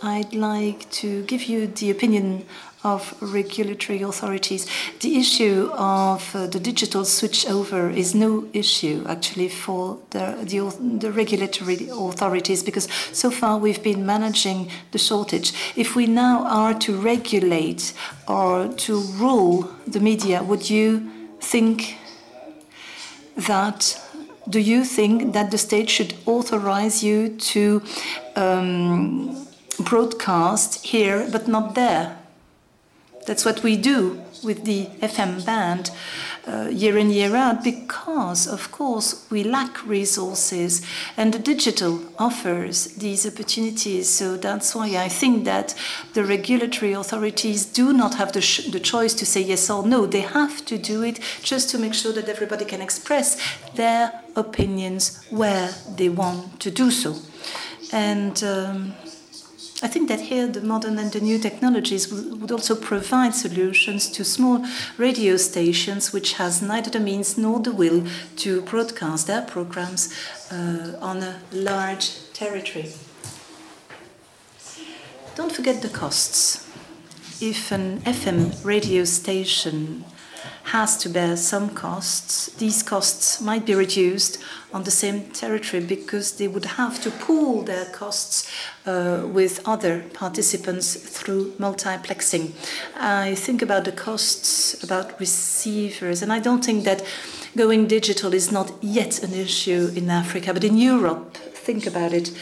I'd like to give you the opinion of regulatory authorities. The issue of the digital switchover is no issue actually for the regulatory authorities, because so far we've been managing the shortage. If we now are to regulate or to rule the media, do you think that the state should authorize you to broadcast here but not there? That's what we do with the FM band year in, year out, because, of course, we lack resources, and the digital offers these opportunities. So that's why I think that the regulatory authorities do not have the choice to say yes or no. They have to do it just to make sure that everybody can express their opinions where they want to do so. And I think that here the modern and the new technologies would also provide solutions to small radio stations which has neither the means nor the will to broadcast their programs on a large territory. Don't forget the costs. If an FM radio station has to bear some costs, these costs might be reduced on the same territory because they would have to pool their costs with other participants through multiplexing. I think about the costs, about receivers, and I don't think that going digital is not yet an issue in Africa, but in Europe, think about it.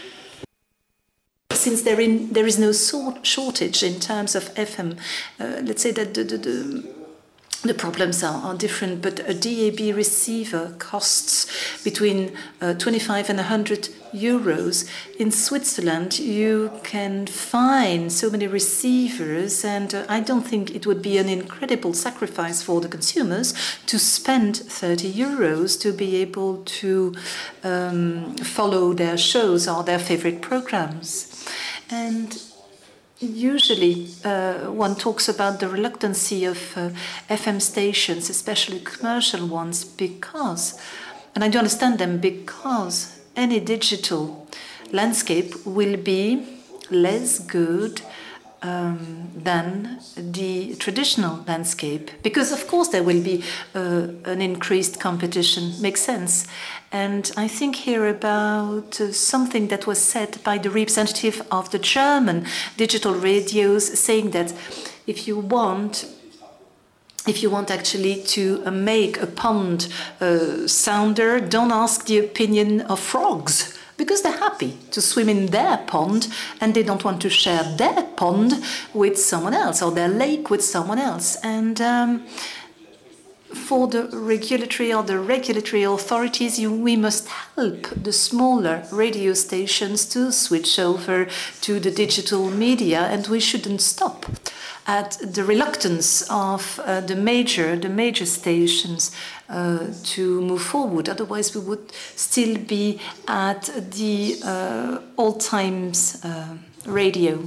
Since there is no shortage in terms of FM, let's say that the problems are different, but a DAB receiver costs between 25 and 100 euros. In Switzerland, you can find so many receivers, and I don't think it would be an incredible sacrifice for the consumers to spend 30 euros to be able to follow their shows or their favorite programs. And usually, one talks about the reluctancy of FM stations, especially commercial ones, because, and I do understand them, because any digital landscape will be less good than the traditional landscape, because of course there will be an increased competition. Makes sense. And I think here about something that was said by the representative of the German digital radios, saying that if you want actually to make a pond sounder, don't ask the opinion of frogs, because they're happy to swim in their pond and they don't want to share their pond with someone else or their lake with someone else. And for the regulatory authorities, we must help the smaller radio stations to switch over to the digital media, and we shouldn't stop at the reluctance of the major stations to move forward. Otherwise, we would still be at the old times radio.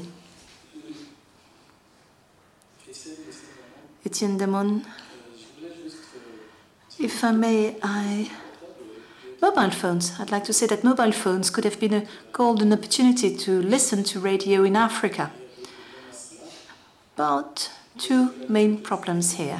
Etienne Demon. If I may, mobile phones. I'd like to say that mobile phones could have been a golden opportunity to listen to radio in Africa. But two main problems here.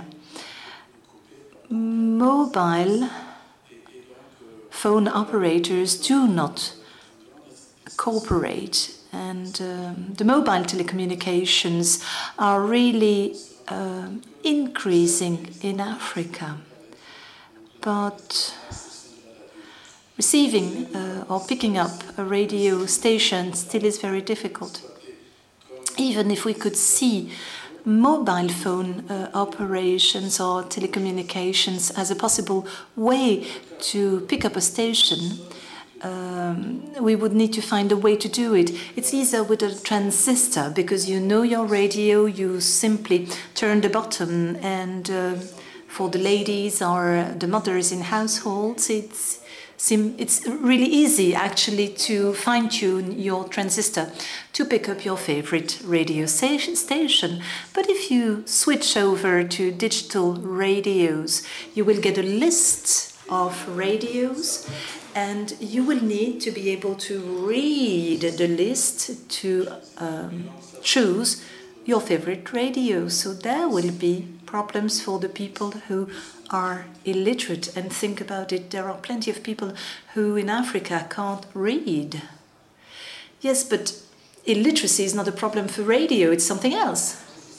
Mobile phone operators do not cooperate, and the mobile telecommunications are really increasing in Africa. But receiving or picking up a radio station still is very difficult. Even if we could see mobile phone operations or telecommunications as a possible way to pick up a station, we would need to find a way to do it. It's easier with a transistor because you know your radio, you simply turn the button, and for the ladies or the mothers in households, it's really easy actually to fine-tune your transistor to pick up your favorite radio station. But if you switch over to digital radios, you will get a list of radios, And you will need to be able to read the list to choose your favorite radio. So there will be problems for the people who are illiterate. And think about it, there are plenty of people who in Africa can't read. Yes, but illiteracy is not a problem for radio, it's something else.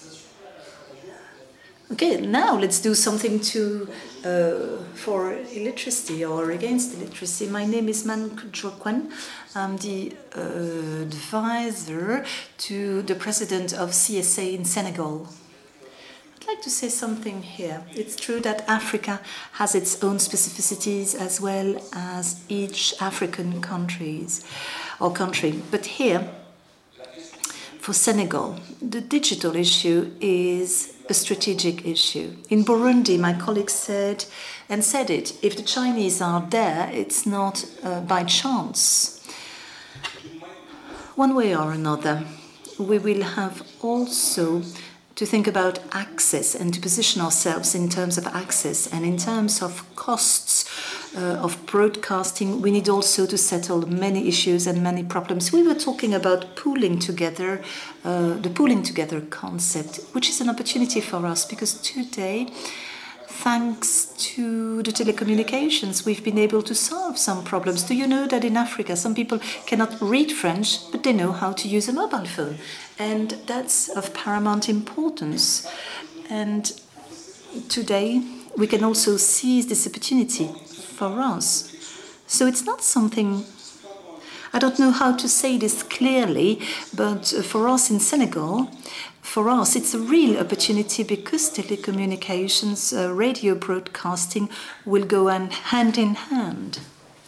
Okay, now let's do something for illiteracy or against illiteracy. My name is Man Kujokwan. I'm the advisor to the president of CSA in Senegal. I'd like to say something here. It's true that Africa has its own specificities as well as each African country. But here, for Senegal, the digital issue is a strategic issue. In Burundi, my colleague said it, if the Chinese are there, it's not by chance. One way or another, we will have also to think about access and to position ourselves in terms of access and in terms of costs of broadcasting. We need also to settle many issues and many problems. We were talking about pooling together, the pooling together concept, which is an opportunity for us because today, thanks to the telecommunications, we've been able to solve some problems. Do you know that in Africa, some people cannot read French, but they know how to use a mobile phone? And that's of paramount importance. And today, we can also seize this opportunity for us. So it's not something, I don't know how to say this clearly, but for us in Senegal, for us, it's a real opportunity because telecommunications, radio broadcasting will go hand in hand.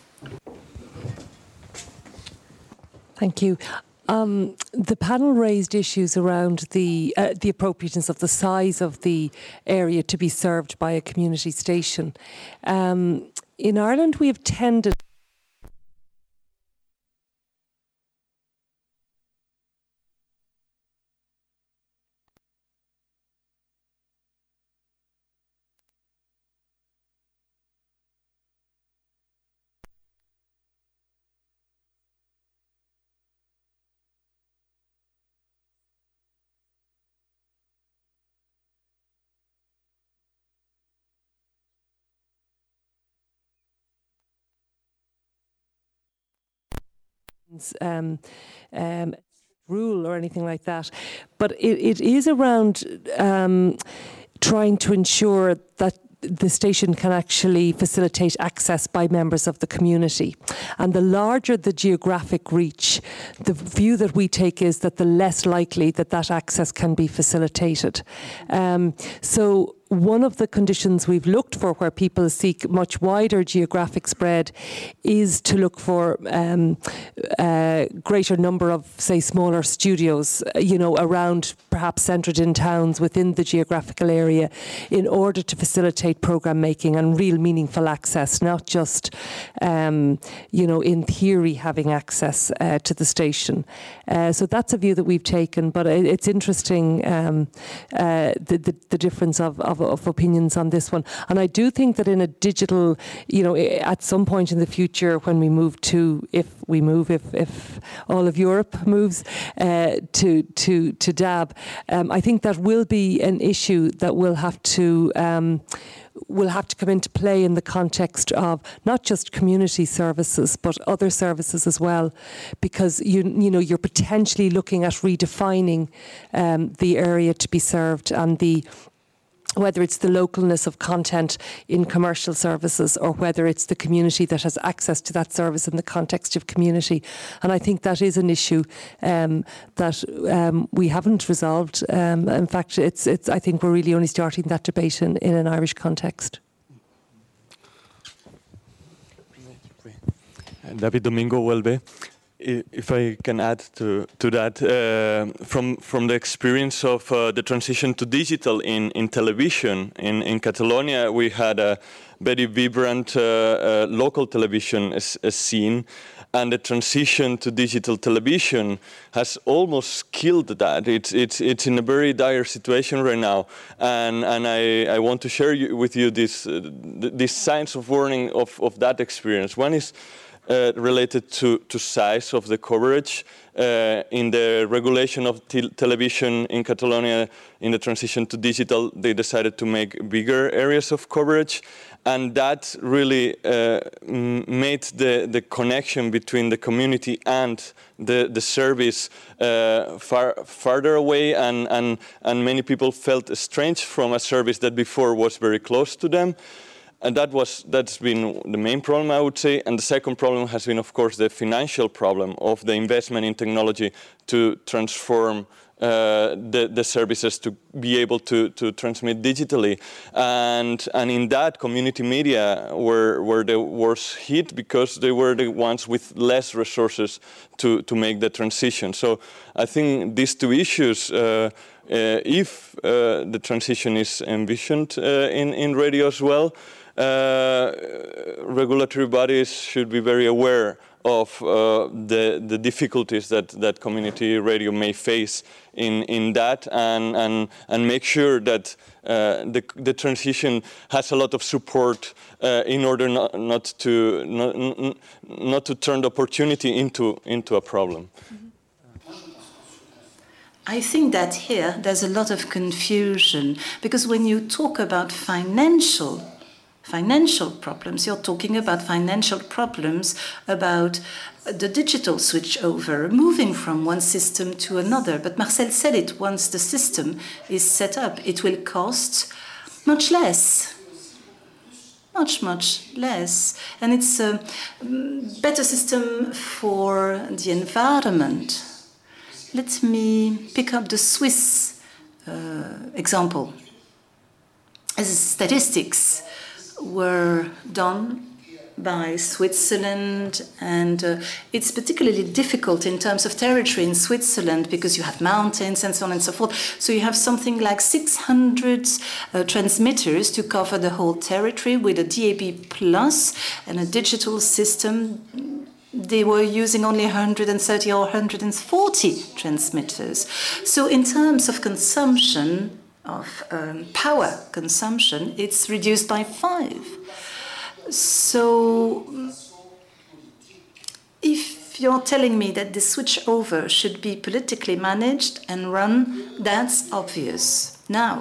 Thank you. The panel raised issues around the appropriateness of the size of the area to be served by a community station. In Ireland, we have tended rule or anything like that, but it is around trying to ensure that the station can actually facilitate access by members of the community. And the larger the geographic reach, the view that we take is that the less likely that access can be facilitated. So one of the conditions we've looked for where people seek much wider geographic spread is to look for a greater number of, say, smaller studios, around perhaps centred in towns within the geographical area in order to facilitate programme making and real meaningful access, not just, in theory having access to the station. So that's a view that we've taken, but it's interesting the difference of opinions on this one. And I do think that in a digital, at some point in the future when we move to, if all of Europe moves to DAB, I think that will be an issue that will have to come into play in the context of not just community services but other services as well, because you're potentially looking at redefining the area to be served and whether it's the localness of content in commercial services or whether it's the community that has access to that service in the context of community. And I think that is an issue that we haven't resolved. In fact, I think we're really only starting that debate in an Irish context. David Domingo Huelve. If I can add to that, from the experience of the transition to digital in television, in Catalonia, we had a very vibrant local television scene, and the transition to digital television has almost killed that. It's in a very dire situation right now, and I want to share with you these signs of warning of that experience. One is related to size of the coverage. In the regulation of television in Catalonia, in the transition to digital, they decided to make bigger areas of coverage, and that really made the connection between the community and the service farther away, and many people felt estranged from a service that before was very close to them. And that's been the main problem, I would say. And the second problem has been, of course, the financial problem of the investment in technology to transform the services to be able to transmit digitally. And in that, community media were the worst hit because they were the ones with less resources to make the transition. So I think these two issues, if the transition is envisioned in radio as well, regulatory bodies should be very aware of the difficulties that community radio may face in that, and make sure that the transition has a lot of support in order not to turn the opportunity into a problem. I think that here there's a lot of confusion, because when you talk about financial problems, you're talking about financial problems about the digital switchover, moving from one system to another. But Marcel said it, once the system is set up, it will cost much less. Much less. And it's a better system for the environment. Let me pick up the Swiss example. As statistics were done by Switzerland, and it's particularly difficult in terms of territory in Switzerland because you have mountains and so on and so forth. So you have something like 600 transmitters to cover the whole territory with a DAB plus and a digital system. They were using only 130 or 140 transmitters. So in terms of consumption, of power consumption, it's reduced by 5. So if you're telling me that the switchover should be politically managed and run, that's obvious. Now,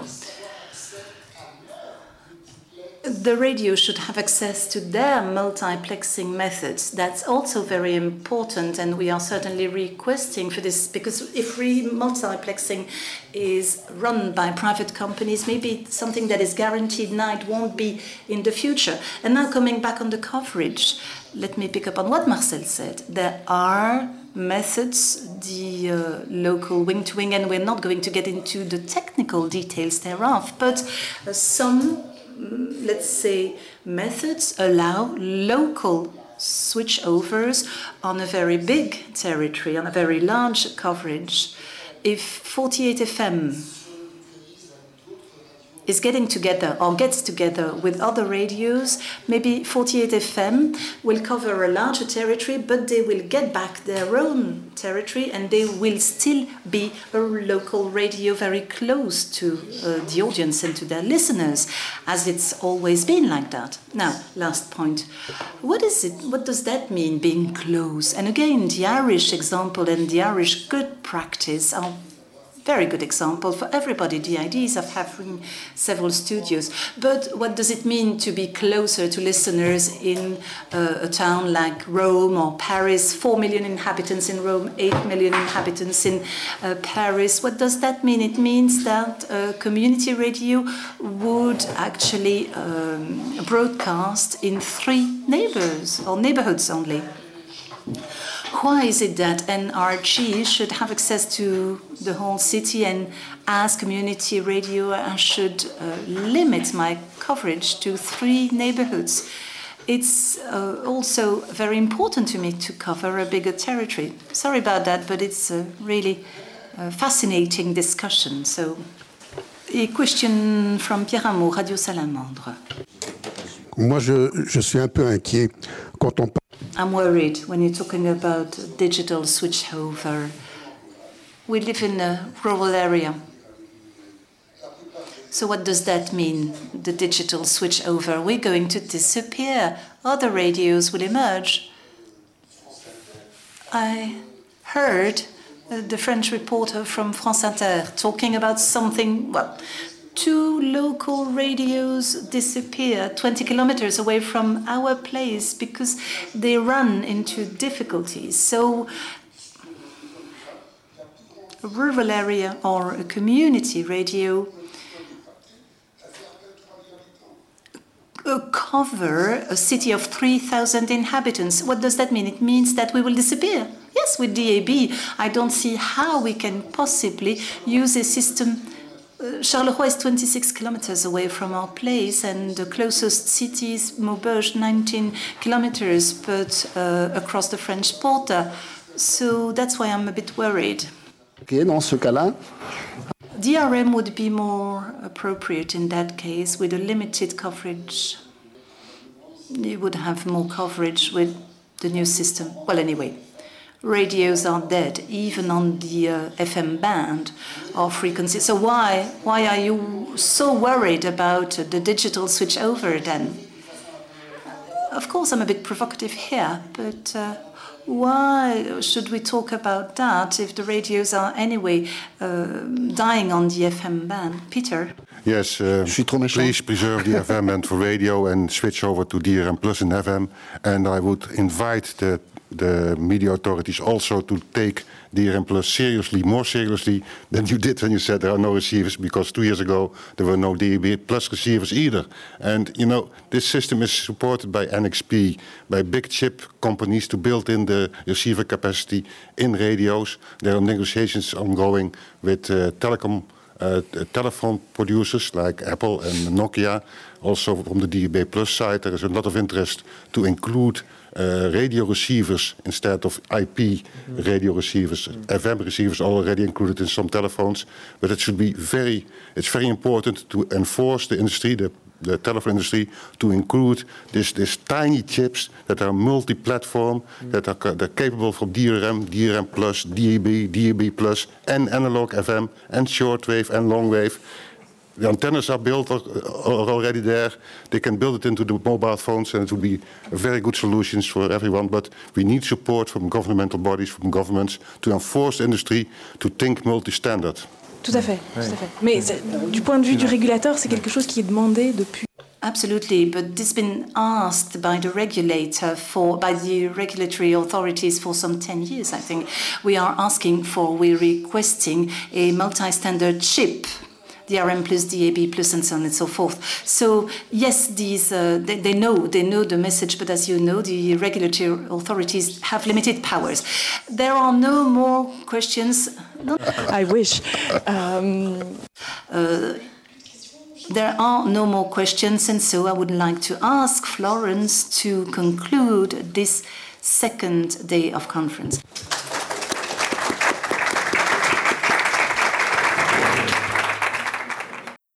the radio should have access to their multiplexing methods. That's also very important, and we are certainly requesting for this, because if multiplexing is run by private companies, maybe something that is guaranteed now, it won't be in the future. And now coming back on the coverage, let me pick up on what Marcel said. There are methods, the local wing-to-wing, and we're not going to get into the technical details thereof, but some, let's say, methods allow local switchovers on a very big territory, on a very large coverage. If 48 FM is getting together or gets together with other radios, maybe 48 FM will cover a larger territory, but they will get back their own territory, and they will still be a local radio very close to the audience and to their listeners, as it's always been like that. Now, last point. What is it? What does that mean, being close? And again, the Irish example and the Irish good practice are very good example for everybody, the ideas of having several studios. But what does it mean to be closer to listeners in a town like Rome or Paris? 4 million inhabitants in Rome, 8 million inhabitants in Paris. What does that mean? It means that community radio would actually broadcast in 3 neighborhoods only. Why is it that NRG should have access to the whole city, and as community radio I should limit my coverage to 3 neighborhoods? It's also very important to me to cover a bigger territory. Sorry about that, but it's a really fascinating discussion. So, a question from Pierre Amour, Radio Salamandre. Moi, je suis un peu inquiet quand on parle. I'm worried when you're talking about digital switchover. We live in a rural area. So what does that mean, the digital switchover? We're going to disappear. Other radios will emerge. I heard the French reporter from France Inter talking about something, well, 2 local radios disappear 20 kilometers away from our place because they run into difficulties. So a rural area or a community radio cover a city of 3,000 inhabitants. What does that mean? It means that we will disappear. Yes, with DAB, I don't see how we can possibly use a system. Charleroi is 26 kilometers away from our place, and the closest city is Maubeuge, 19 kilometers, but across the French border. So that's why I'm a bit worried. Okay, dans ce cas-là, DRM would be more appropriate in that case, with a limited coverage. You would have more coverage with the new system. Well, anyway, radios are dead, even on the FM band or frequency. So why are you so worried about the digital switchover then? Of course, I'm a bit provocative here, but why should we talk about that if the radios are anyway dying on the FM band? Peter? Yes, please preserve the FM band for radio and switch over to DRM Plus in FM. And I would invite the media authorities also to take DRM Plus seriously, more seriously than you did when you said there are no receivers, because 2 years ago there were no DAB Plus receivers either. And you know, this system is supported by NXP, by big chip companies to build in the receiver capacity in radios. There are negotiations ongoing with telephone producers like Apple and Nokia. Also from the DAB Plus side, there is a lot of interest to include radio receivers instead of IP radio receivers. FM receivers already included in some telephones, but it should be it's very important to enforce the industry, the telephone industry, to include these tiny chips that are multi-platform, that are capable from DRM Plus, DAB Plus, and analog FM, and shortwave and longwave. The antennas are built are already there. They can build it into the mobile phones, and it will be a very good solutions for everyone. But we need support from governmental bodies, from governments, to enforce the industry to think multi-standard. Tout à fait, tout à fait. Mais du point de vue du régulateur, c'est quelque chose qui est demandé depuis. Absolutely, but this has been asked by the regulator by the regulatory authorities for some 10 years, I think. We're requesting a multi-standard chip, DRM plus, DAB plus, and so on and so forth. So yes, these they know the message, but as you know, the regulatory authorities have limited powers. There are no more questions. No. I wish. There are no more questions, and so I would like to ask Florence to conclude this second day of conference.